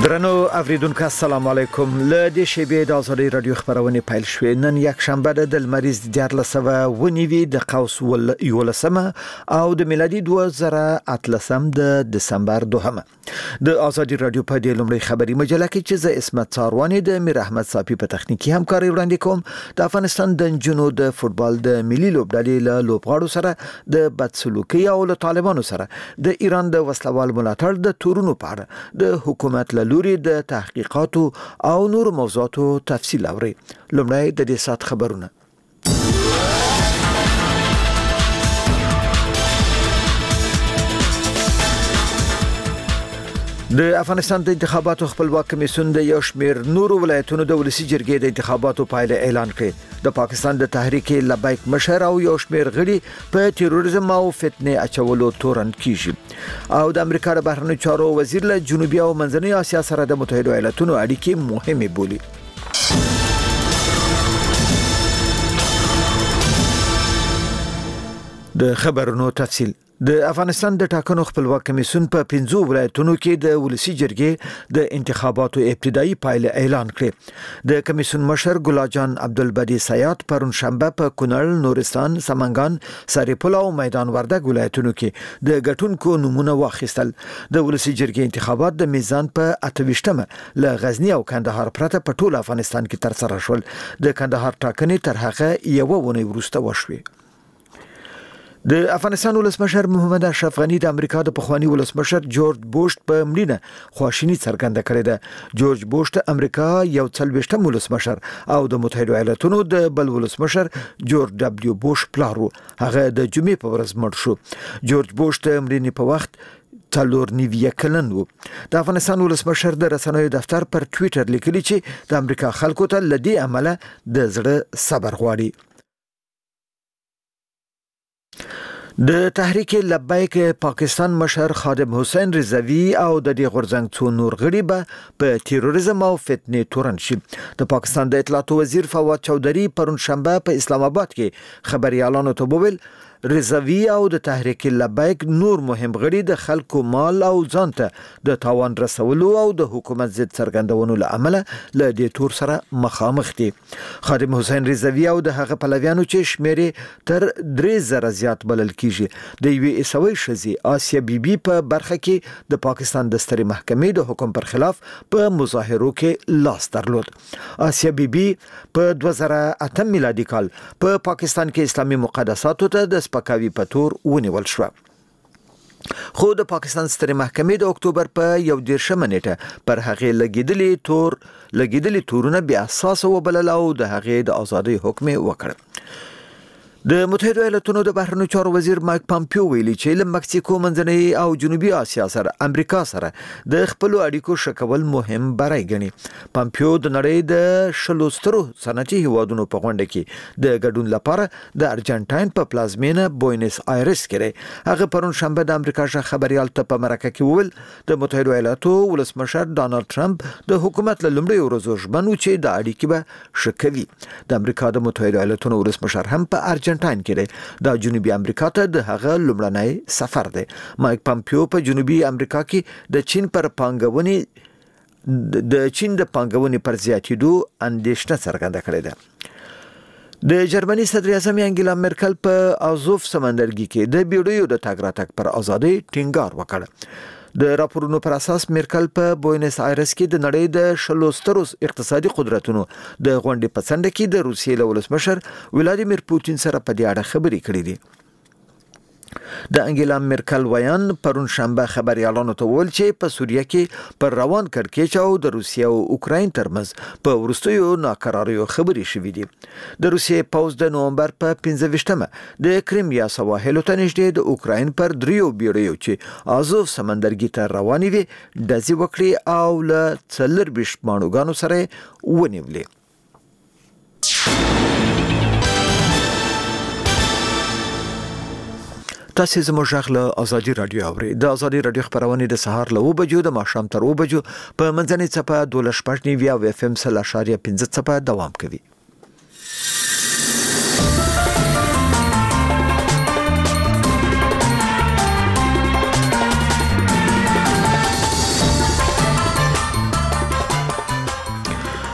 درنو اوریدونکو السلام علیکم. له دې شیبې د آزادۍ رادیو خبرونه پیل شوې. نن یک شنبه د لمریز 14 د قوس 11 او د میلادي 2013 د دسمبر 2 د آزادۍ رادیو په دې لومړی خبري مجله کې چې زه اسمت څاروانی د میر احمد صافي په تخنیکی همکاري وړاندې کوم. د افغانستان د جنو د فوتبال د ملي لوبډلې له لوبغاړو سره د بدسلوکي او له طالبانو سره د ایران د وسلوال ملاتړ د تورونو په اړه د حکومت لوري د تحقیقاتو او نور موضوعاتو تفصیل اوري. لومړی د دې سات خبرونه. د افغانستان د انتخاباتو خپلواک کمیسیون د یو شمېر نورو ولایتونو د ولسی جرګې د انتخاباتو پایله اعلان کړې. د پاکستان د تحریک لبیک مشر او یو شمېر غړي په تروریزم او فتنې اچولو تورن کیږي او د امریکا د بهرنیو چارو وزیر له جنوبي او منځنۍ اسیا سره د متحده ایالاتونو اړیکې مهمه بولي. د خبرونو تفصیل. د افغانستان د ټاکنو خپلواک کمیسیون په 15 ولایتونو کې د ولسی جرګې د انتخاباتو ابتدایي پایله اعلان کړې. د کمیسیون مشر ګلا جان عبدالبدی سیاد پرون شنبه په کونړ، نورستان، سمنګان، سرپل او میدان وردګ ولایتونو کې د ګټونکو نمونه واخیستل. د ولسی جرګې انتخابات د میزان په 28مه له غزنی او کندهار پرته په ټول افغانستان کې ترسره شول. د کندهار ټاکنې تر هغه یو ونې وروسته وشوې. د افغانستان ولسمشر محمد اشرف غنی د امریکا د پخوانی ولسمشر جورج بوش په مړینه خواشینی څرګنده کړې ده. جورج بوش د امریکا یو 40م ولسمشر او د متحده ایالاتونو د بل ولسمشر جورج دبلیو بوش پلارو. هغه د جمعې په ورځ مړ شو. جورج بوش د مړینې په وخت 94 کلن و. د افغانستان ولسمشر د رسنیو دفتر پر ټویټر لیکلی چې د امریکا خلکو ته لدی عمله د زړه صبر غواړي. د تحریک لبیک پاکستان مشر خادم حسین رضوی او د دې غورځنګ څو نور غړي به په تروریزم او فتنې تورن شي. د پاکستان د اطلاعاتو وزیر فواد چودھری پرون شنبه په اسلام آباد کې خبريالانو ته وویل رضوی او د تحریک لبیک نور مهم غړي د خلکو مال او ځان ته د تاوان رسولو او د حکومت ضد څرګندونو له امله له دې تور سره مخامخ دي. خادم حسین رضوی او د هغه پلویانو چې شمیرې تر 3000 زیات بلل کیږي د یوې عیسوي شذي آسیا بیبي په برخه کې د پاکستان د سترې محکمې د حکم پر خلاف په مظاهرو کې لاس درلود. آسیا بیبي په 2008 میلادي کال په پاکستان کې اسلامي مقدساتو ته د سپکاوي په تور ونیول شو. خو د پاکستان سترې محکمې د اکتوبر په 11 نیټه پر هغه لګیدلې تورونه بیا اساس وبلل او د هغه د ازادۍ حکم وکړ. د متحده ایالاتونو د بهرنیو چارو وزیر مایک پامپیو ویلي چې له مکسیکو، منځنۍ او جنوبي اسیا سره امریکا سره د خپل اړیکو شکول مهم برای ګڼي. پامپیو د نړۍ د 10 سترو صنعتي هیوادونو په غونډه کې د ګډون لپاره د ارجنټاین په پلازمینه بوینس آیرس کې هغه پرون شنبه د امریکا ښه خبريال ته په مرکه کې وویل د متحده ایالاتو ولسمشر ډانلډ ټرمپ د حکومت له لومړي ورځو ژمنو چې د اړیکې به شکوي. د امریکا د متحده ایالاتونو ولسمشر هم په ارجنټاین کې د جنوبي امریکا ته د هغه لومړنی سفر دی. مایک پامپیو په جنوبي امریکا کې د چین د پانګونې پر زیاتېدو اندېښنه څرګنده کړې ده. د جرمني صدر اعظم انګیلا مرکل په ازوف سمندرګي کې د بیړیو د تګ راتګ پر ازادۍ ټینګار وکړ. د راپورونو پر اساس مرکل په بوینس آیرس کې د نړۍ د 10 سترو اقتصادي قدرتونو د غونډې په څنډه کې د روسیې له ولسمشر ولادیمیر پوتین سره په دې اړه خبرې کړې دي. د انګیلا مرکل ویان پرون شنبه خبريالانو ته وویل چې په سوریه کې پر روان کړکېچ او د روسیې او اوکراین ترمنځ په وروستیو ناکراریو خبرې شوې دي. د روسیې پوځ د نومبر په 15مه د کریمیا سواحل ته نږدې د اوکراین پر 3 بیړیو چې ازوف سمندرګي ته روانې وي ډزې وکړي او له 24 مانوګانو سره ونیولې. تاسو زموږ غږ له ازادي رادیو اورئ. د ازادي رادیو خبرونه د سهار له 9 بجو د ماښام تر 9 بجو په منځنۍ څپه 12.9 او اف ام 0.15 څپه دوام کوي.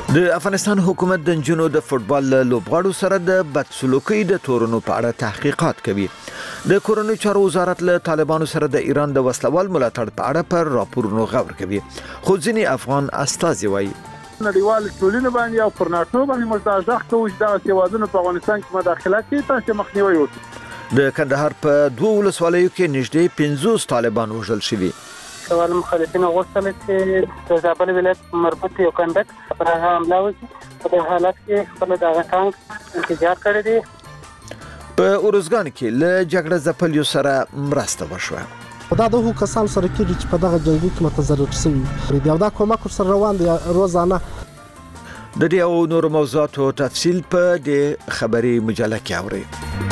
د افغانستان حکومت د نجونو د فوتبال لوبغاړو سره د بدسلوکۍ د تورونو په اړه تحقیقات کوي. د کورنیو چارو وزارت له طالبانو سره د ایران د وسلوال ملاتړ په اړه پر راپورونو غور کوي. خو ځینې افغان استازي وایي نړیوال ټولنه باندې او پر ناتو باندې مزاحمت کوي چې دا سیوازونه په افغانستان کې مداخلت کوي تاسو مخنیوي وکړي. د کندهار په 2 ولسوالیو کې نږدې 50 طالبان وژل شوي. سوال مخالفین غوښتل چې د زابل ولایت مربوط یو کندک پر هغه حمله وکړي. په دې حالت کې خپل دغه ټانک انتظار کړی دی. په اورزګان کې له جګړه ځپلیو سره مرسته وشوه. دا د هغو کسانو سره کېږي چې په دغه جنګي کې متضرر شوي دي او دا کومک ورسره روان دی روزانه. د دې او نور موضوعاتو تفصیل په دې خبري مجله کې اورئ.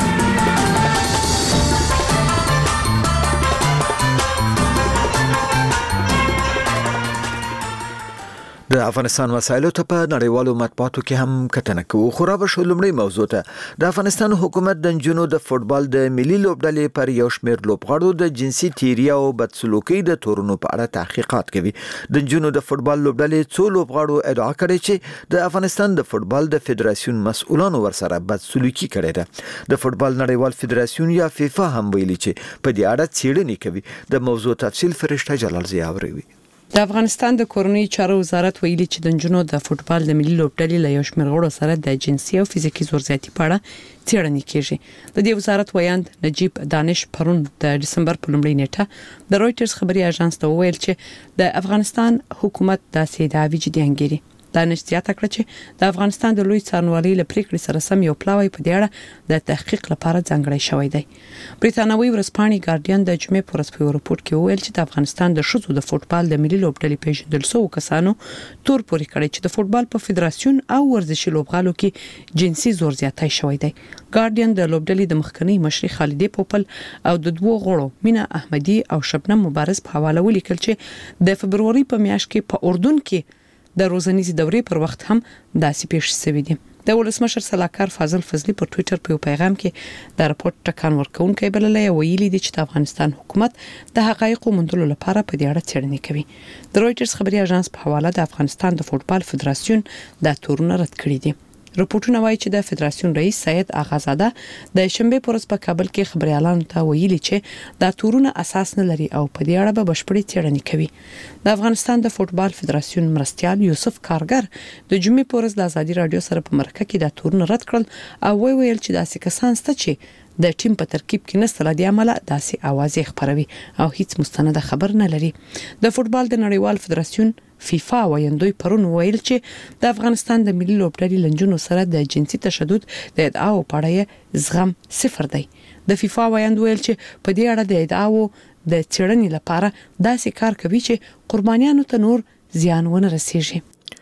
د افغانستان مسایلو ته په نړیوالو مطبوعاتو کې هم کتنه کوو. خو را به شو لومړی موضوع ته د افغانستان حکومت د نجونو د فوتبال د ملي لوبډلې پر یو شمېر لوبغاړو د جنسي تیریا او بدسلوکۍ د تورونو په اړه تحقیقات کوي. د نجونو د فوتبال لوبډلې څو لوبغاړو ادعا کړې چې د افغانستان د فوتبال د فدراسیون مسؤلانو ورسره بدسلوکي کړې ده. د فوتبال نړیوال فدراسیون یا فیفا هم ویلي چې په دې اړه څېړنې کوي. د موضوع تفصیل فرشته جلال زی اوري. د افغانستان د کورنیو چارو وزارت ویلي چې د نجونو د فوتبال د ملي لوبډلې له یو شمېر غړو سره د جنسي او فزیکي زورزیاتي په اړه څېړنې کیږي. د دې وزارت ویاند نجیب دانش پرون د دسمبر په لومړۍ نیټه د رويټرز خبري اژانس ته وویل چې د افغانستان حکومت داسې دعوی جدي انګیري. دانش زیاته کړه چې د افغانستان د لوی څارنوالۍ له پریکړې سره سم یو پلاوی په دې اړه د تحقیق لپاره ځانګړی شوی دی. بریتانوي ورځپاڼې ګارډین د جمعې په ورځ په رپورت کې وویل چې د افغانستان د ښځو د فوتبال د ملي لوبډلې پیژندل شوو کسانو تور پورې کړی چې د فوتبال په فدراسیون او ورزشي لوبغالو کې جنسي زور زیاتی شوی دی. ګارډین د لوبډلې د مخکنی مشري خالدې پوپل او د دوو غړو مینا احمدي او شبنم مبارز په حواله ولیکل چې د فبروري په میاشت کې په اردن کې د روزنیزي دورې پر وخت هم داسې پیښ شوې دي. د ولسمشر سلاکار فاضل فضلي په ټوئیټر په پیغام کې د راپورټ ټکان ورکونکي بللی ویلي دي چې د افغانستان حکومت د حقایقو موندلو لپاره په دې اړه څېړنې کوي. د رويټرز خبري اژانس په حواله د افغانستان د فوتبال فدراسیون د تورونه رد کړی دي. راپورټونه وایي چې د فدراسیون رئیس سید اغازاده د شنبه په ورځ په کابل کې خبريالانو ته ویلي چې دا تورونه اساس نه لري او په دې اړه به بشپړې څېړنې کوي. د افغانستان د فوتبال فدراسیون مرستیال یوسف کارګر د جمعې په ورځ د ازادي رادیو سره په مرکه کې دا تورونه رد کړل او ویل چې داسې کسان ست چې د ټیم په ترکیب کې نسل د عمله داسې आवाज خبروي او هیڅ مستند خبر نه لري. د فوتبال د نړیوال فدراسیون فیفا وایندوی پرون ویل چې د افغانستان د ملي لوبډلې لنجونو سره د جنسي تشدد د ادعاو په اړه زغم صفر دی. د فیفا وایند ویل چې په دې اړه د ادعاو د څېړنې لپاره داسې کار کوي چې قربانیانو ته نور زیان ونه رسیږي.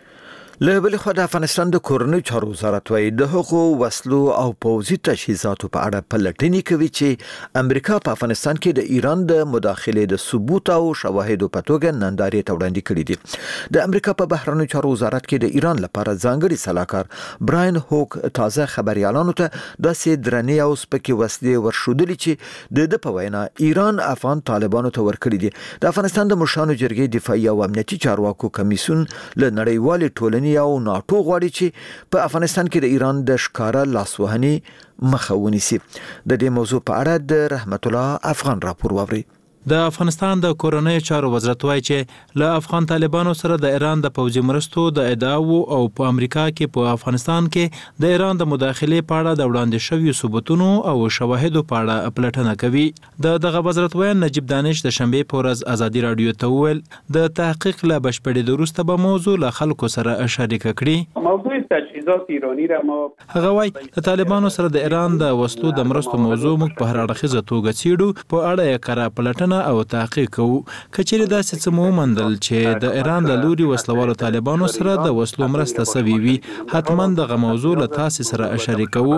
له بل خوا د افغانستان د کورنیو چارو وزارت وايي د حقوقو وسلو او پوځي تجهیزاتو په اړه پلټنې کوي چې امریکا په افغانستان کې د ایران د مداخلې د ثبوت او شواهدو په توګه نندارې ته وړاندې کړي دي. د امریکا په بهرنیو چارو وزارت کې د ایران لپاره ځانګړي سلاکار براین هوک تازه خبريالانو ته داسې درنې او سپکې وسلې ورشودلې چې د په وینا ایران افغان طالبانو ته ورکړي دي. د افغانستان د مشرانو جرګې دفاعي او امنیتي چارواکو کمیسیون له نړیوال ټولنې او ناتو غواړي چې په افغانستان کې د ایران د ښکارا لاسوهنې مخه ونیسي. د دې موضوع په اړه د رحمت الله افغان راپور واوري. د افغانستان د کورنیو چارو وزارت وايي چې له افغان طالبانو سره د ایران د پوځي مرستو د ادعاو او په امریکا کې په افغانستان کې د ایران د مداخلې په اړه د وړاندې شویو ثبوتونو او شواهدو په اړه پلټنه کوي. دغه وزارت وایي نجیب دانش د شنبه په ورځ ازادي رادیو ته وویل د تحقیق له بشپړېدو وروسته به موضوع له خلکو سره شریک کړي. موضوع تجهیزات ایرانی را ما هغه وايي د طالبانو سره د ایران د وسلو د مرستو موضوع موږ په هر اړخیزه توګه څېړو په اړه یې کره پلټنه او تحقیق کوو. کچېرې داسې څه مو وموندل چې د ایران له لوري وسلوالو طالبانو سره د وسلو مرسته سوي وي حتما دغه موضوع له تاسو سره شریکوو.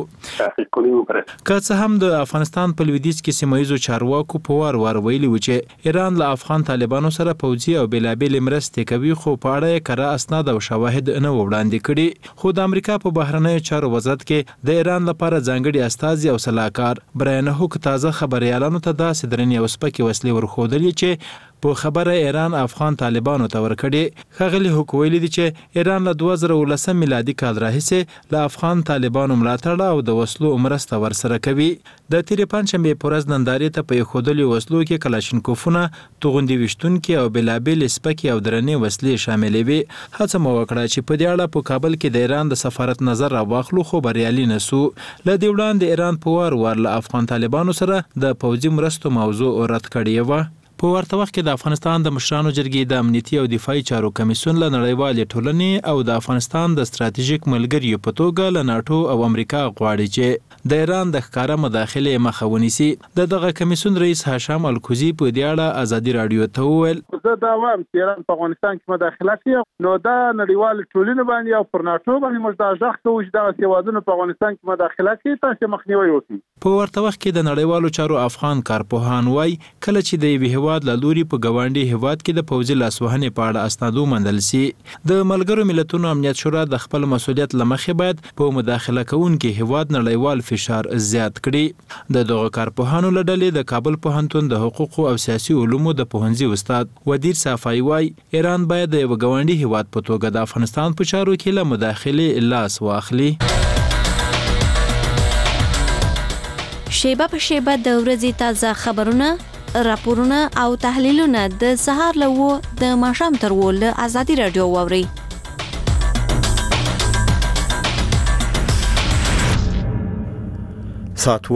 که څه هم د افغانستان په لویدیځ کې سیمایي چارواکو په وار ویلي و چې ایران له افغان طالبانو سره پوځي او بېلابېلې مرستې کوي خو په اړه یې کره اسناد او شواهد نه وړاندې کړي. خو د امریکا په بهرنیو چارو وزارت کې د ایران لپاره ځانګړي استازي او سلاکار براین هوک تازه خبريالانو ته داسې درنې او سپکې وسلې ورښودلې چې په خبره ایران افغان طالبانو ته ورکړي. ښاغلي هوک ویلي دي چې ایران له 2019 میلادي کال راهیسې له افغان طالبانو ملاتړ او د وسلو مرسته ورسره کوي. د تیرې پنځشنبې په ورځ نندارې ته په ایښودلو وسلو کې کلاشینکوفونه، توغندي ویشتونکي او بېلابېلې سپکې او درنې وسلې شاملې وې. هڅه مو وکړه چې په دې اړه په کابل کې د ایران د سفارت نظر راواخلو، خو بریالي نه سو. له دې وړاندې ایران په وار له افغان طالبانو سره د پوځي مرستو موضوع رد کړې وه. په ورته وخت کې د افغانستان د مشرانو جرګې د امنیتي او دفاعي چارو کمیسیون له نړیوالې ټولنې او د افغانستان د ستراتیژیک ملګریو په توګه له ناټو او امریکا غواړي چې د ایران د ښکاره مداخلې مخه ونیسي. دغه کمیسیون رئیس هاشم الکوزي په دې اړه ازادي راډیو ته وویل: زه دا وایم چې ایران په افغانستان کې مداخله کوي، نو دا نړیوال ټولنې باندې او پر ناټو باندې موږ دا ځخ کوو چې دا هیوادونه په افغانستان کې مداخله کوي، تاسو مخنیوي وکړي. په ورته وخت کې د نړیوالو چارو افغان کارپوهان وایي کله چې د یوه هیواد له لوري په ګاونډي هیواد کې د پوځي لاسوهنې په اړه اسناد وموندل سي، د ملګرو ملتونو امنیت شورا د خپل مسؤلیت له مخې باید په مداخله کوونکي هیواد نړیوال فشار زیات کړي. د دغه کارپوهانو له ډلې د کابل پوهنتون د حقوقو او سیاسي علومو د پوهنځي استاد ودیر صافای وایي ایران باید د یو ګاونډي هیواد په توګه د افغانستان په چارو کې له مداخلې لاس واخلي. شیبه په شیبه د ورځې تازه خبرونه، راپورونه او تحلیلونه د سهار له 9 د ماښام تر 10 له ازادي راډیو واورئ. ساعت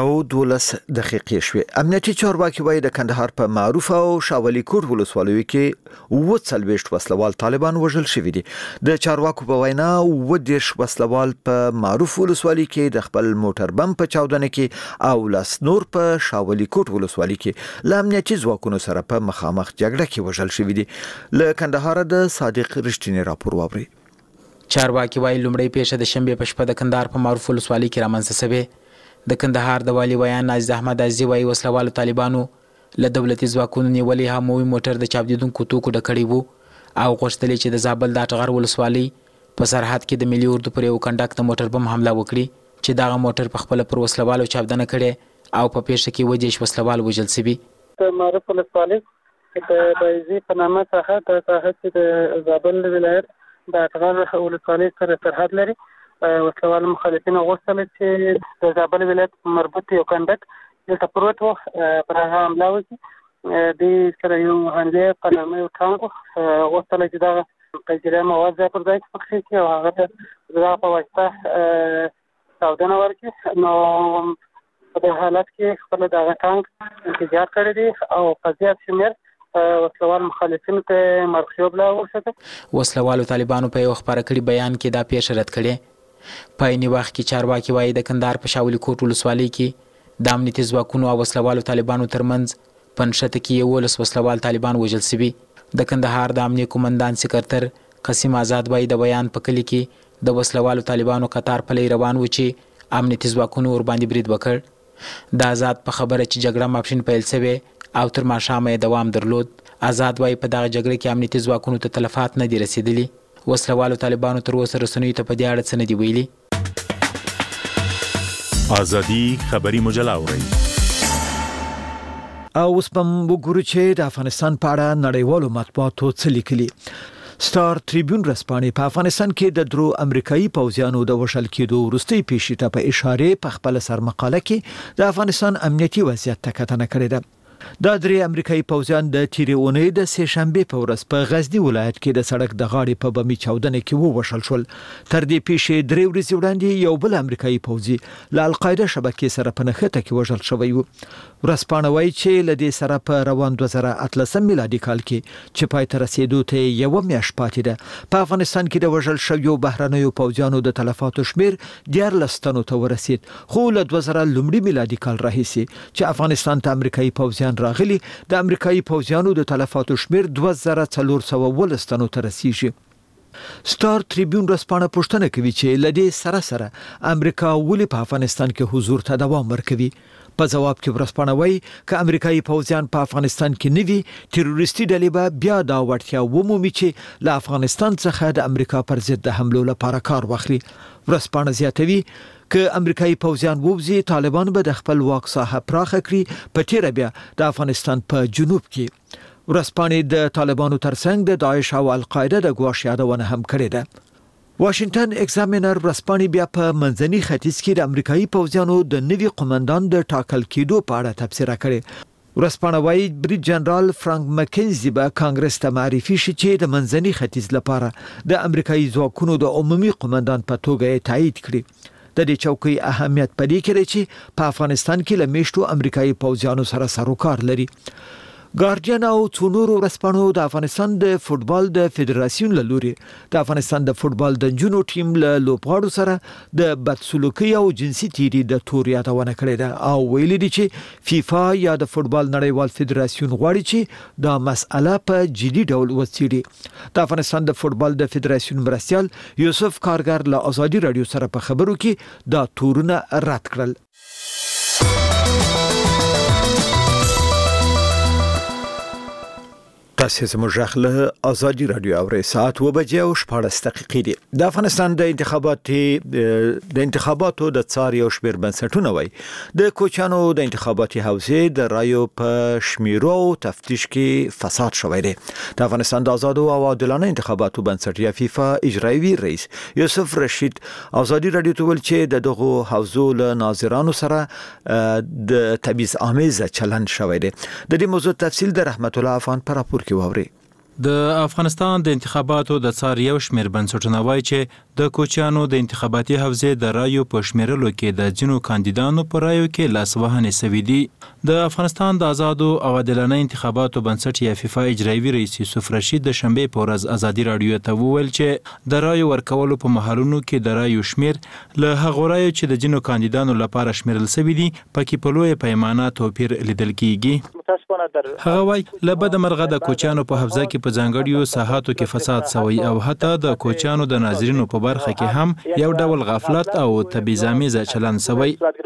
12:12 شوې. امنیتي چارواکي وایي د کندهار په معروف او شاولي کوټ ولسوالیو کې 40 وسلوال طالبان وژل شوي دي. د چارواکو په وینا 10 وسلوال په معروف ولسوالۍ کې د خپل موټر بم په چاودنه کې او لاس نور په شاولي کوټ ولسوالۍ کې له امنیتي ځواکونو سره په مخامخ جګړه کې وژل شوي دي. له کندهار د صادق رښتینی راپور واوري. چارواکي وایي لومړی پیښه د شنبې په شپه د کندهار په معروف ولسوالۍ کې رامنځته شوې. د کندهار د والي ویان عزیز احمد عزیزي وایي وسلوالو طالبانو له دولتي ځواکونو نیولې هموي موټر د چاودیدونکو توکو ډک کړی وو او غوښتل چې د زابل د اټغر ولسوالۍ په سرحد کې د ملي اردو پر یو کنډک د موټر بم حمله وکړي چې دغه موټر په خپل پر وسلوالو چاودنه کړي او په پیښه کې 10 وسلوال وژل شوي. د معروف ولسوالۍ د بایزي په نامه څخه د سرحد د زابل ولایت د اټغر ولسوالۍ سره سرحد لري. وسلوال مخالفین غوښتل چې د زابل ولایت مربوط یو کنډک دلته پروت و پر هغه حمله وکړي. د سره یو حمله په نامه یو ټانک غوښتل چې دغه قیجري مواد پر ځای پخې کړي او هغه ته د په واسطه چاودنه ورکړي. نو په دې حالت کې خپل دغه ټانک انفجار کړی دی او په زیات شمېر وسلوال مخالفین ته مرخیوب لا ورسېده. وسلوالو طالبانو په یو خبره کړي بیان کې دا پیښه رد کړې. په عیني وخت کې چارواکي وایي د کندهار په شاولي کوټ ولسوالۍ کې د امنیتي ځواکونو او وسلوالو طالبانو ترمنځ په نښته کې 11 وسلوال طالبان وژل شوي. د کندهار د امنیه قومندان سکرتر قسیم آزاد وایي د بیان په کلي کې د وسلوالو طالبانو قطار پلی روان و چې امنیتي ځواکونو ورباندې برید وکړ. د آزاد په خبره چې جګړه ماپښین پیل شوې او تر ماښامه یې دوام درلود. آزاد وایي په دغه جګړه کې امنیتي ځواکونو ته تلفات نه دي رسېدلي. وسلوالو طالبانو تر اوسه رسنیو ته په دې اړه څه نه دي ویلي. ازادي خبري مجله اورئ. او اوس په وګورو چې د افغانستان په اړه نړیوالو مطبوعاتو څه لیکلي. ستار ټریبیون رسپانې په افغانستان کې د درو امریکایي پوځیانو د وژل کېدو وروستۍ پیښې ته په اشاره په خپل سرمقاله کې د افغانستان امنیتي وضعیت ته کتنه کړې ده. دا درې امریکایي پوځیان د تیرې اونۍ د سه شنبې په ورځ په غزنی ولایت کې د سړک د غاړې په بمي چاودنه کې ووژل شول. تر دې پیښې 3 ورځې وړاندې یو بل امریکایي پوځي له القاعده شبکې سره په نښته کې وژل شوی و. ورسپانه وایي چې له دې سره په روان 2013 میلادي کال کې چې پای ته رسیدو ته یو میاشت پاتې ده په افغانستان کې د وژل شویو بهرنیو پوځیانو د تلفاتو شمیر 14 تنو ته ورسید. خو له 2000 میلادي کال راهیسې چې افغانستان ته امریکایي پوځیان راغلي د امریکایي پوځیانو د تلفاتو شمیر 2412 تنو ته رسیږي. ستار ټریبیون رسپانه پوښتنه کوي چې لدې سره امریکا ولې په افغانستان کې حضور ته دوام ورکوي. په جواب کې ورسپانه وایي چې امریکایي پوځیان په افغانستان کې نوي تروریستي ډلې به بیا دا وړتیا ومومي چې له افغانستان څخه د امریکا پر ضد د حملو لپاره کار واخلي. ورسپانه زیاتوي که امریکایي پوځیان ووځي طالبان به د خپل واک ساحه پراخه کړي. په تیره بیا د افغانستان په جنوب کې ورځپاڼې د طالبانو ترڅنګ د داعش او القاعده د ګواښ یادونه هم کړې ده. واشنگټن ایگزامینر ورځپاڼې بیا په منځني ختیځ کې د امریکایي پوځیانو د نوي قومندان د ټاکل کېدو په اړه تبصره کړې. ورځپاڼه وايي بریټ جنرال فرانک مکنزي به کانګرس ته معرفي شي چې د منځني ختیځ لپاره د امریکایي ځواکونو د عمومي قومندان په توګه تایید کړي. د دې چوکۍ اهمیت پدې کې دی چې په افغانستان کې له میشتو امریکایي پوځیانو سره سروکار لري. ګارډین او څو نورو ورځپاڼو د افغانستان د فوتبال د فدراسیون له لوري د افغانستان د فوتبال د جنو ټیم له لوبغاړو سره د بدسلوکي او جنسي تیری د تور یادونه کړې ده او ویلي دي چې فیفا یا د فوتبال نړیوال فدراسیون غواړي چې دا مسأله په جدي ډول وڅېړي. د افغانستان د فوتبال د فدراسیون مرستیال یوسف کارګر له ازادي رادیو سره په خبرو کې دا تورونه رد کړل. تاسو زموږ غږ ازادي رادیو اورئ. ساعت 2:14 دي. د افغانستان د انتخاباتو د څار یو شمېر بنسټونه وای د کوچانو د انتخاباتي حوزې د رایو په شمیرو او تفتیش کې فساد شوی دی. د افغانستان د آزادو او عادلانه انتخاباتو بنسټ یا فیفا اجرایي رئیس یوسف رشید ازادي رادیو ته ویل چې دغه حوزو له ناظرانو سره د تبعیض آمیز چلند شوی دی. د دې موضوع تفصیل د رحمت الله افغان پر راپور واوري. د افغانستان د انتخاباتو د څار یو شمېر بنسټونه وایي چې د کوچانو د انتخاباتي حوزې د رایو په شمیرلو کې د ځینو کاندیدانو په رایو کې لاسوهنې شوې دي. د افغانستان د آزادو او عادلانه انتخاباتو بنسټ یا فیفا اجرایي رئیس یوسف رشید د شنبه په ورځ ازادي رادیو ته وویل چې د رایو ورکولو په مهالونو کې د رایو شمیر له هغه رایو چې د ځینو کاندیدانو لپاره شمیرل شوی دي پکې په لوی پیمانه توپیر لیدل کیږي. هغه وايي لبد مرغه د کوچانو په حوزه کې په ځانګړیو ساحاتو کې فساد شوی او حتی د کوچانو د ناظرینو په برخه کې هم یو ډول غفلت او تبعیض‌آمیز چلند شوی.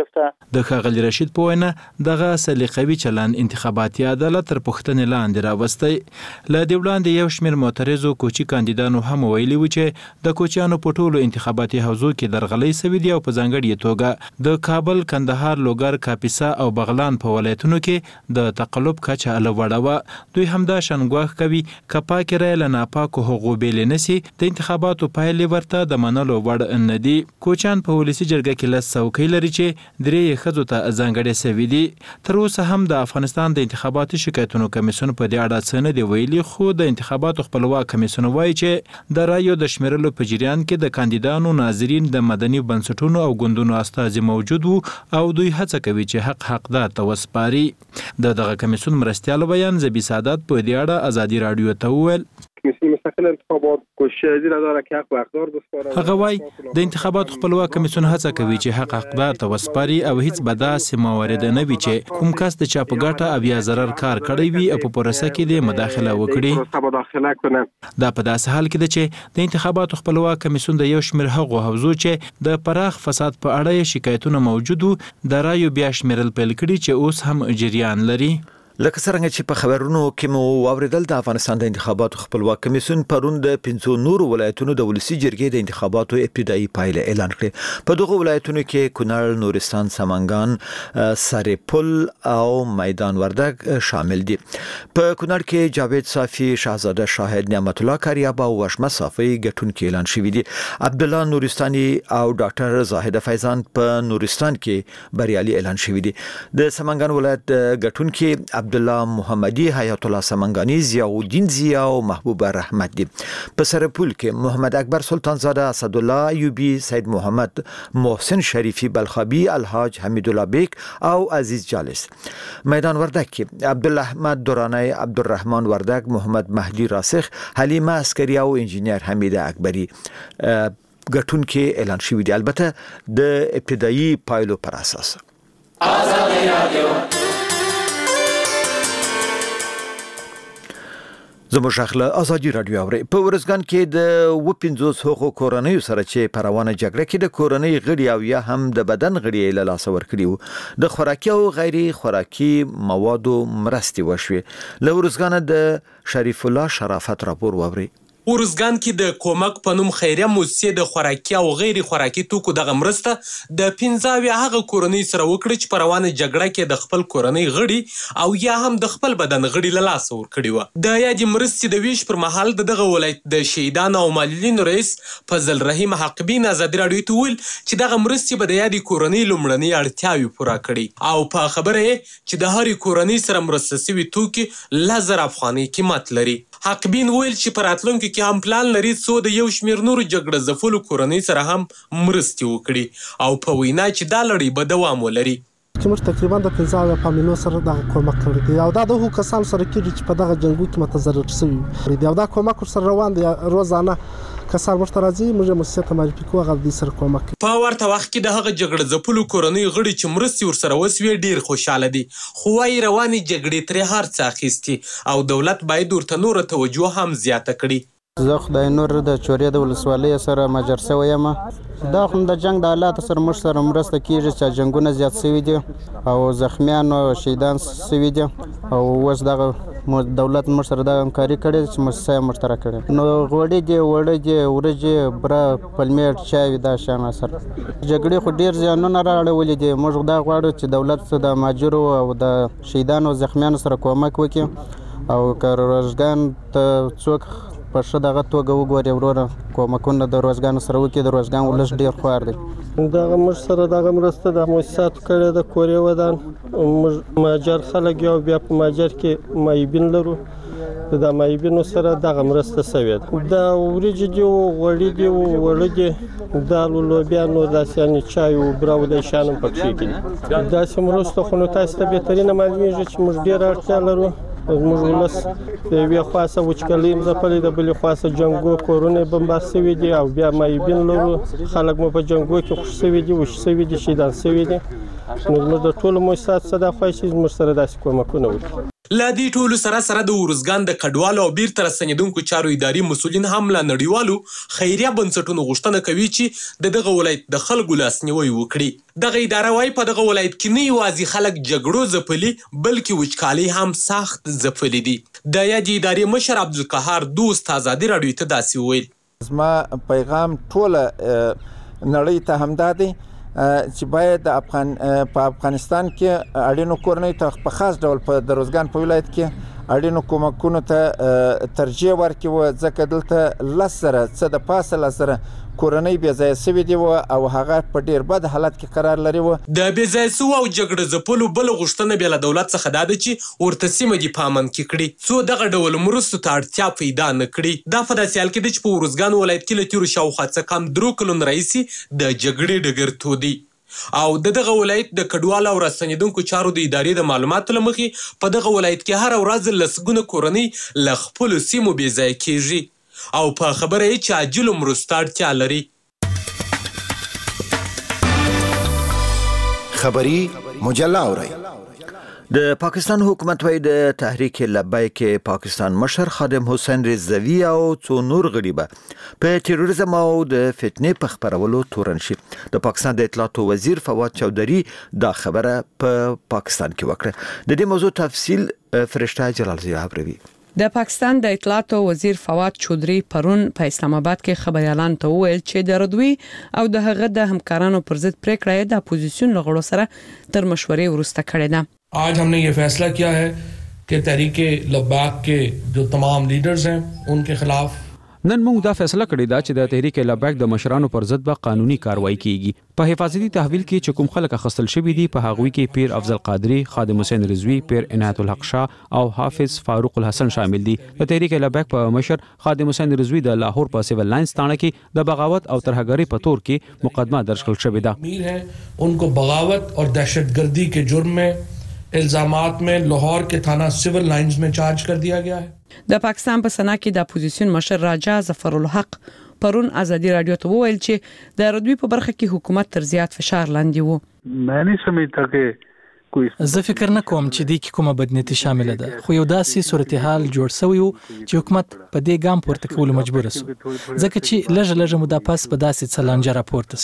د ښاغلي رشید په وینا دغه سلیقوي چلند انتخاباتي عدالت تر پوښتنې لاندې راوستی. له دې وړاندې یو شمېر معترضو کوچي کاندیدانو هم ویلي و چې د کوچانو په ټولو انتخاباتي حوزو کې درغلۍ شوې دي او په ځانګړې توګه د کابل، کندهار، لوګر، کاپیسا او بغلان په ولایتونو کې د تقلب کچه لوړه. دوی همدا شنګواښ کوي کپا کې رای له ناپاکو حقوقو بیلې نسی د انتخاباتو پایلې ورته د منلو وړ نه دي. کوچان په ولسی جرګه کې لس څوکۍ لري چې درې ښځو ته ځانګړې شوي دي. تر اوسه هم د افغانستان د انتخاباتي شکایتونو کمیسیون په دې اړه څه نه دی ویلي، خو د انتخاباتو خپلواک کمیسیون وایي چې د رایو د شمیرلو په جریان کې د کاندیدانو، ناظرین، د مدني بنسټونو او ګوندونو استازي موجود وو او دوی هڅه کوي چې حقدار ته وسپاري. دغه کمیسیون مرستیال بیان زبی سعادت په دې اړه ازادي رادیو ته وویل کمیسیون مستقل انتخابات کوشش را داره که حق و حقدار بسپاره. هغه وايي د انتخابات خپلواک کمیسیون هڅه کوي چې حق حقدار ته وسپاري او هیڅ به داسې موارد نه وي چې کوم کس د چا په ګټه او یا ضرر کار کړی وي او په پروسه کې د مداخله وکړي. دا په داسې حال کې ده چې د انتخاباتو خپلواک کمیسیون د یو شمېر هغو حوزو چې د پراخ فساد په اړه شکایتونه موجود وو د رایو بیا شمیرل پیل کړي چې اوس هم جریان لري. لکه څنګه چې په خبرونو کې مو واوریدل د افغانستان د انتخاباتو خپلواک کمیسیون پرون د 5 نورو ولایتونو د ولسی جرګې د انتخاباتو ابتدایي پایله اعلان کړې. په دغه ولایتونو کې کونړ، نورستان، سمنګان، سرپل او میدان وردګ شامل دي. په کونړ کې جاوید صافي، شاهزاده شاهد، نعمت الله کاریاب او وشمه صافي ګټونکي اعلان شوي دي. عبد الله نورستاني او ډاکټر زاهد فیضان په نورستان کې بریالي اعلان شوي دي. د سمنګان ولایت ګټونکي عبدالله محمدي، حیات الله سمنګانی، ضیاءالدین ضیا او محبوب رحمت دي. په سرپل کې محمد اکبر سلطانزاده، اسد الله ایوبی، سید محمد محسن شریفی بلخابی، الحاج حمید الله بیک او عزیز جالس. میدان وردګ کې عبدالله احمد درانی، عبدالرحمن وردګ، محمد مهدی راسخ، حلیمه عسکری او انجینیر حمید اکبری ګټونکي اعلان شوي دي، البته د ابتدایي پایلو پر اساس. آزادي رادیو زموږ خپل ازادي رادیو اوري. په ورځګان کې د 50 حقوق کورنۍ سره چې په روانه جګړه کې د کورنۍ غړي او یا هم د بدن غړي له لاس ورکړي د خوراکي او غیر خوراکي موادو مرستې وشوي. له ورځګان د شریف الله شرافت راپور ووري. ارزګان کې د کومک په نوم خیریه موسسې د خوراکي او غیر خوراکي توکو دغه مرسته د 15 هغه کورنۍ سره وکړه چې په روانه جګړه کې د خپل کورنۍ غړي او یا هم د خپل بدن غړي له لاسه ورکړي وه. د یادې مرستې د ویش پر مهال د دغه ولایت د شهیدانو او معلولینو رئیس فضل رحیم حقبین ازادي راډیو ته وویل چې دغه مرستې به د یادې کورنۍ لومړنۍ اړتیاوې پوره کړي او په خبره یې چې د هرې کورنۍ سره مرسته شوي توکي 1000 افغانۍ قیمت لري. حقبین ویل چې په راتلونکي کې هم پلان لري څو د یو شمېر نورو جګړه ځپلو کورنۍ سره هم مرستې وکړي او په وینا چې دا لړۍ به دوام ولري. چې موږ تقریبا د 15 فامیلو سره دغه کومک کړی دی او دا د هغو کسانو سره کېږي چې په دغه جنګو کې متضرر شوي دي او دا کومک ورسره روان دی. روزانه کسان ورته راځي، موږ موسسې ته معرفي کوو، هغه دوی سره کومک کوي. په ورته وخت کې د هغه جګړه ځپلو کورنۍ غړي چې مرستې ورسره وسوې ډېر خوشحاله دي، خو وايي روانې جګړې ترې هر څه اخیستي او دولت باید ورته نوره توجه هم زیاته کړي. زه خدای نور د چوریا د ولسوالۍ سره مجر شوی یم. دا خو د جنگ د حالاتو سره موږ سره مرسته کېږي چې جنګونه زیات شوي دي او زخمیان او شهیدان شوي دي او اوس دغه دولت موږ سره د همکاري کړې چې موسسه یې مشترک کړې. نو غوړي دي، وړه دي، ورجې، بره، پلمې، چای، دا شیان سره جګړې خو ډېر زیانونه راړولي دي. موږ دا غواړو چې دولت د ماجرو او د شهیدانو او زخمیانو سره کومک وکړي او که روزګان ته څوک په ښه دغه توګه وګوري وروره کومکونه د روزګان سره وکړي. د روزګان ولس ډېر خوار دی. دغه موږ سره دغه مرسته د موسساتو کړې ده. کورې ودان موږ مهاجر خلک یو، بیا په مهاجر کې معیبین لرو. د معیبینو سره دغه مرسته شوې ده. د وریجې دي، غوړي دي، وړه دي، دال، لوبیا، نور داسې یعنې چای او بوره او داسې شیان هم پکې دي. داسې مرسته خو نو تاسو ته بهترینه معلومیږي چې موږ ډېره اړتیا لرو. زموږ ولس د یوې خواڅه وچکالۍ ځپلې ده، بلې خواڅه جنګو کورونه یې بمبار شوي دي او بیا معیبین لرو. خلک مو په جنګو کې خوش شوي دي، وچ شوي دي، شهیدان شوي دي. نو زموږ د ټولو مؤسساتو څخه دا خواهش چې زموږ سره داسې کومکونه وکړي. له دې ټولو سره د ارزګان د کډوالو او بیرته راستنېدونکو چارو اداري مسؤلین هم له نړیوالو خیریه بنسټونو غوښتنه کوي چې د دغه ولایت د خلکو لاسنیوی وکړي. دغه اداره وايي په دغه ولایت کې نه یوازې خلک جګړو ځپلي بلکې وچکالۍ هم سخت ځپلي دي. د یادې ادارې مشر عبدالقهار دوست ازادي راډیو ته داسې ویل. زما پیغام ټوله نړۍ ته همدا دی چې باید په افغانستان کې اړینو کورنیو ته په خاص ډول د روزګان په ولایت کې اړینو کومکونو ته ترجیح ورکړي، ځکه دلته 10,000 څه د پاسه 10,000 کورنۍ بې ځایه شوي دي او هغه په ډېر بد حالت کې قرار لري. د بې ځایه شوو او جګړه ځپلو بله غوښتنه بیا له دولت څخه دا ده چې ورته سیمه دې په امن کې کړي څو دغه ډول مرستو ته اړتیا پیدا نه کړي. دا په داسې حال کې ده چې په ارزګان ولایت کې له تېرو شاوخوا څه کم 3 کلونو راهیسې د جګړې ډګر تودي او دغه ولایت د کډوالو او راستنېدونکو چارو د ادارې د معلوماتو له مخې په دغه ولایت کې هره ورځ لسګونه کورنۍ له خپلو سیمو بې ځایه کېږي او په خبره یې چې عاجلو مرستو اړتیا لري. خبری مجله اورئ. د پاکستان حکومت وايي د تحریک لبیک پاکستان مشر خادم حسین رضوی او څو نور غړي به په تروریزم او د فتنې په خپرولو تورن شي. د پاکستان د اطلاعاتو وزیر فواد چودھری دا خبره په پاکستان کې وکړه. د دې موضوع تفصیل فرشته جلال زیاب روي. د پاکستان د اطلاعاتو وزیر فواد چودھری پرون په اسلام آباد کې خبري اعلان ته وویل چې د رضوی او د هغه د همکارانو پر ضد پریکړه د اپوزیشن لغړو سره تر مشورې وروسته کړې ده. आज हमने ये फैसला किया है कि तहरीक लब्बैक के जो तमाम लीडर्स हैं उनके खिलाफ نن موږ دا فیصله کړې ده چې د تحریک لبیک د مشرانو پر ضد به قانوني کاروایی کیږي. په حفاظتي تحویل کې چې کوم خلک اخیستل شوي دي په هغوی کې پیر افضل قادری، خادم حسین رضوی، پیر عنایت الحق شاه او حافظ فاروق الحسن شامل دي. د تحریک لبیک په مشر خادم حسین رضوی د لاهور په سیول لاینز تانه کې د بغاوت او ترهګری په تور کې مقدمه درج کړل شوې ده. امیر ہے ان کو بغاوت اور دہشتگردی کے جرم میں الزامات میں لاہور کے تھانہ سیول لائنز میں چارج کر دیا گیا ہے. د پاکستان په سنا کې د اپوزیشن مشر راجا ظفر الحق پرون ازادي رادیو ته وویل چې د رضوی په برخه کې حکومت تر زیات فشار لاندې وو. मैं नहीं समझता कि زه فکر نه کوم چې د کومه بدنيتي شامل ده، خو یو داسې صورتحال جوړ شوی وو چې حکومت په دې ګام پورته کول مجبور شو، ځکه چې لږ مو د پاس په داسې څلانجه راپورته شو.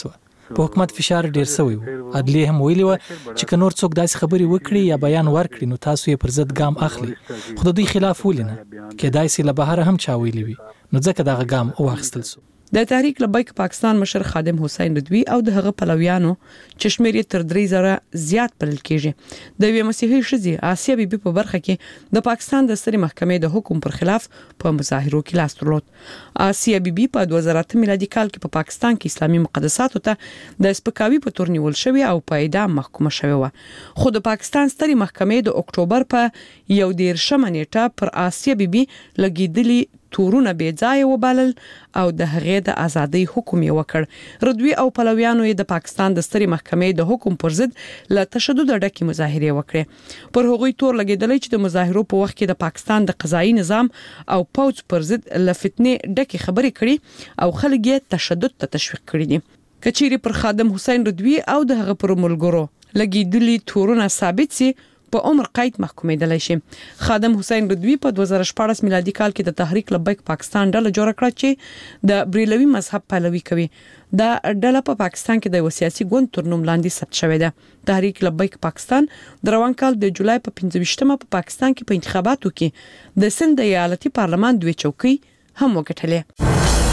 په حکومت فشار ډیر شوی و. عدلیه هم ویلي و چې که نور څوک داسې خبرې وکړي یا بیان ورکړي نو تاسو یې پر ضد ګام اخلي. خو د دوی خلاف ولینه کېدای شي له بهر هم چا ویلي وي نو ځکه دغه ګام واخیستل شو. د تحریک لبیک پاکستان مشر خادم حسین رضوی او د هغه پلویانو چې شمیر یې تر 3000 زیات بلل کېږي د یوې مسیحي ښځې آسیه بیبي په برخه کې د پاکستان د سترې محکمې د حکم پر خلاف په مظاهرو کې لاس درلود. آسیه بیبي په 2008 میلادي کال کې په پاکستان کې اسلامي مقدساتو ته د سپکاوي په تور نیول شوی او په اعدام محکومه شوی و. خو د پاکستان سترې محکمې د اکتوبر په 11 نیټه پر آسیه بیبي لګیدلي تورونه بې ځای وبالل او د هغې د ازادۍ حکم یې وکړ. رضوی او پلویانو یې د پاکستان د سترې محکمې د حکم پر ضد له تشدد ډکې مظاهرې وکړې. پر هغوی تور لګېدلی چې د مظاهرو په وخت کې د پاکستان د قضایي نظام او پوځ پر ضد له فتنې ډکې خبرې کړي او خلک یې تشدد ته تشویق کړي دي. کچېرې پر خادم حسین رضوی او د هغه پر ملګرو لګېدلي تورونه ثابت سي په عمر قید محکومېدلی شي. خادم حسین رضوی په 2014 میلادي کال کې د تحریک لبیک پاکستان ډله جوړه کړه چې د بریلوي مذهب پیروي کوي. دا ډله په پاکستان کې د یو سیاسي ګوند تر نوم لاندې ثبت شوې ده. تحریک لبیک پاکستان د روان کال د جولای په 15مه په پاکستان کې په انتخاباتو کې د سند ایالتي پارلمان 2 چوکۍ هم وګټلې.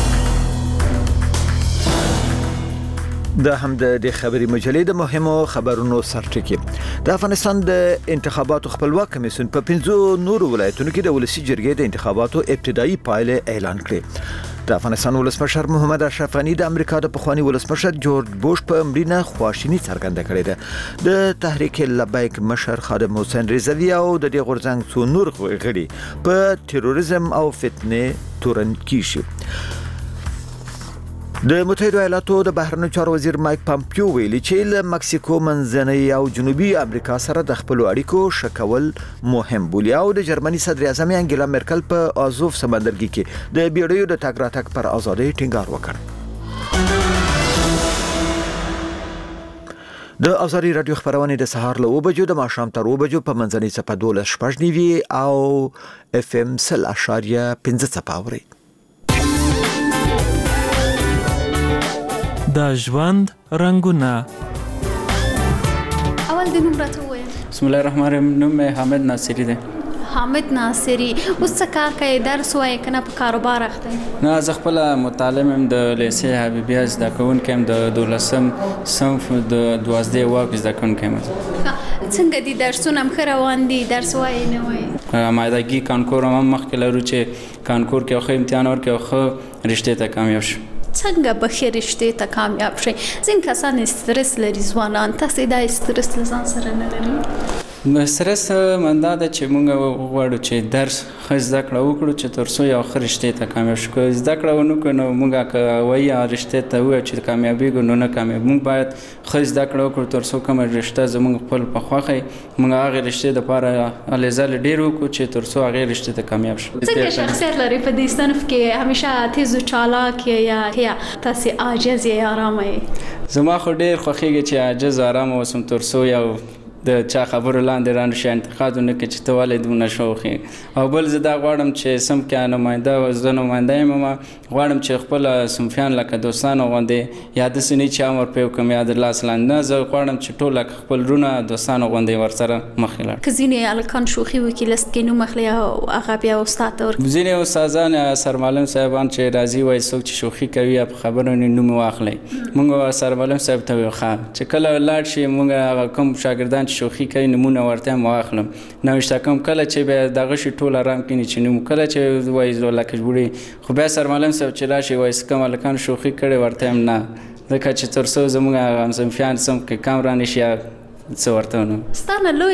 د هم د خبري مجلې د مهمو خبرونو سرټکی. د افغانستان د انتخاباتو خپلواک کمیسیون په 15 نورو ولایتونو کې د ولسی جرګې د انتخاباتو ابتدایي پایلې اعلان کړې. د افغانستان ولسمشر محمد اشرف غنی د امریکا د پخوانی ولسمشر جورج بوش په مړینه خواشینی څرګنده کړې ده. د تحریک لبیک مشر خادم حسین رضوی او د دې غورځنګ څو نور غړي په تروریزم او فتنې تورن کیږي. د متحده ایالاتو د بهرنیو چارو وزیر مایک پامپیو ویلي چې له مکسیکو منځنۍ او جنوبي امریکا سره د خپل اړیکو شکول مهم بولي او د جرمني صدر اعظم انګلا مرکل په آزوف سمندرګي کې د بیړیو د تګ راتګ پر ازادۍ ټینګار وکړ. د ازاري رادیو خبرونه د سهار له 2 بجو د ماښام تر 2 بجو په منځنۍ صفه 12 او اف ام 0.15 صفه اوري. د ژوند رنگونه. اول د نوم راته ووایه. بسم الله الرحمن الرحیم. نوم حامد ناصری دی. حامد ناصری، اوس څه کار کوي؟ درس وایي کنه په کاروبار اخته؟ نه، زه خپل متعلم یم د لیسې حبیبیه زده کوونکی یم د 12م صنف د 12 واک زده کوونکی یم. څنګه دي درسونه هم ښه روان دي؟ درس وایي نه وایي؟ مایدګي کانکور هم مخکې لرو چې کانکور کې یو ښه امتحان ورکړي او ښه رشتې ته کامیاب شو. څنګه به ښې رشتې ته کامیاب شئ؟ ځینې کسان استرس لري ځوانان، تاسې دا استرس له ځان سره نه لرئ؟ استرس مندا ده چې موږ غواړو چې درس ښه زده کړه وکړو چې تر څو یو ښه رشتې ته کامیاب شو. که زده کړه ونه کړو نو موږ که وایي رشتې ته ووایو چې کامیابېږو نو نه کامیاب. موږ باید ښه زده کړه وکړو تر څو کومه رشته زموږ خپل په خوښه وي موږ هغې رشتې دپاره هلې ځلې ډېر وکړو چې تر څو هغې رشتې ته کامیاب شو. څنګه شخصیت لري په دې صنف کې؟ همیشه تیز و چالاک یا تاسې عاجز یا آرامه یې؟ زما خو ډېر خوښېږي چې عاجز آرامه اوسم تر څو یو د چا خبرو لاندې رانه شي انتقاد ونه کړي چې ته ولې دونه شوق یې. او بل زه دا غواړم چې صنف کې نماینده زه نماینده یم غواړم چې خپل صنفیان لکه دوستانو غوندې یا داسې نه چې امر پرې وکړم یا د لاس لاندې نه، زه غواړم چې ټول لکه خپل وروڼه دوستانو غوندې ورسره مخکې لاړ. که ځینې هلکان شوخي وکړي لست کې نوم اخلي او هغه بیا استاد ته ورکوي؟ ځینې استادان سرمعلم صاحبان چې راځي وایي څوک چې شوخي کوي یا په خبرو نوم واخلئ. موږ سرمعلم صاحب ته وایو ښه چې کله لاړ شي موږ هغه کوم شاګردان چې شوخي کوي نمونه ورته هم واخلم. نوښته کوم کله چې بیا دغه شي ټول آرام کینی چې نوم کله چې وایي لکه جوړي خو بیا سرمعلم صاحب چې راشي وایي کوم هلکان شوخي کړی ورته هم نه، ځکه چې تر څو زموږ همصنفیان صنف کې کم رانشي څه ورته ونه. ستا نه لوی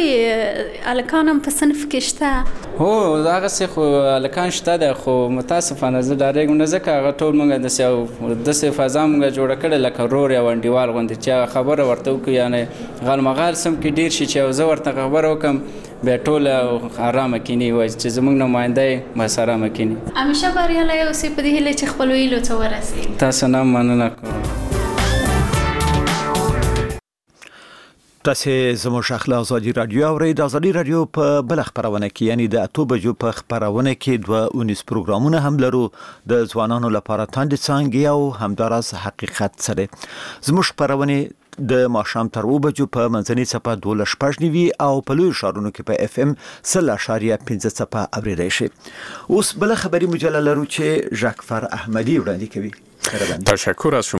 هلکان هم په صنف کې شته؟ هو هغسې خو هلکان شته دی خو متاسفانه زه ډارېږم نه، ځکه هغه ټول موږ داسې فضا موږ جوړه کړې لکه ورور یا انډیوال غوندې چې هغه خبره ورته وکړو، یعنې غالمغال صنف کې ډېر شي چې زه ورته خبره وکړم بیا ټول آرامه کینی وایي چې زموږ نماینده یې بس آرامه کینی. همیشه بریالی اوسئ په دې هیله چې خپلو هیلو ته ورسئ. تاسو نه مننه کوم. تاسو زموږ خپل ازادي رادیو او د ازادي رادیو په بل خبرونه کې یعنی د 8 بجو په خبرونه کې 2 پروګرامونه هم لرو د ځوانانو لپاره تاند څنګه او همدارس حقیقت سره زموږ خبرونه د ماشام تر 2 بجو په منځنۍ صفه 12 پښنیوي او په لوی شارونو کې په اف ام 0.15 صفه اوریدای شي. اوس بل خبري مجله لرو چې ژاکفر احمدی وړاندې کوي. تشکر از شما.